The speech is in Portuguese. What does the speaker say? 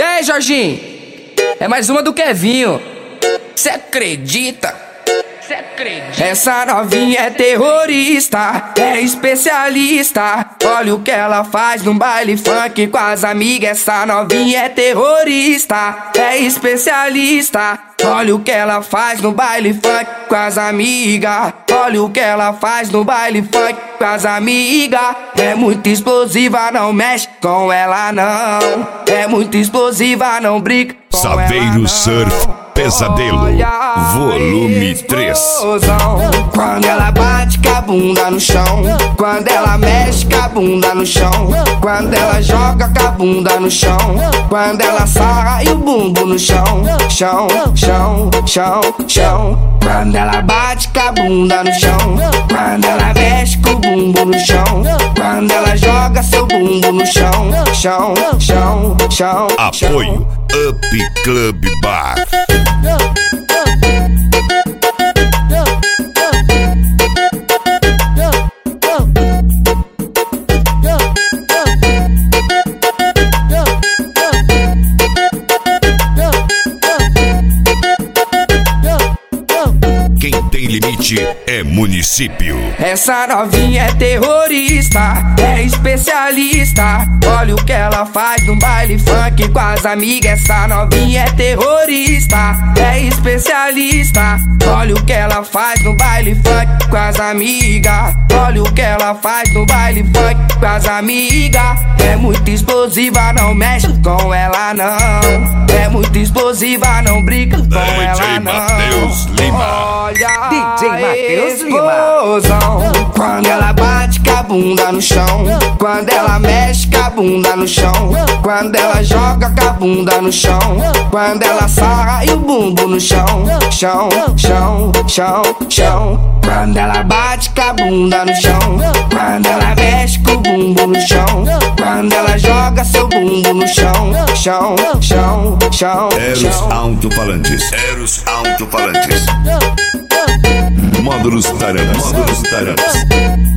E aí, Jorginho? É mais uma do Kevinho. Cê acredita? Essa novinha é terrorista, é especialista. Olha o que ela faz no baile funk com as amigas. Essa novinha é terrorista, é especialista. Olha o que ela faz no baile funk com as amigas. Olha o que ela faz no baile funk com as amigas. É muito explosiva, não mexe com ela não. É muito explosiva, não brinca com Saveiro Surf Pesadelo, volume 3. Quando ela bate com a bunda no chão, quando ela mexe com a bunda no chão, quando ela joga com a bunda no chão, quando ela sarra e o bumbum no chão, chão, chão, chão, chão. Quando ela bate com a bunda no chão, quando ela mexe com o bumbum no chão, quando ela joga seu bumbum no chão, chão, chão, chão. Apoio Up Club Bar. Quem tem limite é município. Essa novinha é terrorista, é especialista. Olha o que ela faz no baile funk com as amigas. Essa novinha é terrorista, é especialista. Olha o que ela faz no baile funk com as amigas. Olha o que ela faz no baile funk com as amigas. É muito explosiva, não mexe com ela não. É muito explosiva, não brinca com ela não. Matheus Lima. DJ Matheus Lima. Quando ela bate com a bunda no chão, quando ela mexe com a bunda no chão, quando ela joga com a bunda no chão, quando ela sarra e o bumbum no chão, chão, chão, chão, chão. Quando ela bate com a bunda no chão, quando ela mexe com o bumbum no chão, quando ela joga seu bumbum no chão, chão, chão, chão. Eros Alto-Falantes. Eros Alto-Falantes. Módulos Taranas. Módulos Taranas.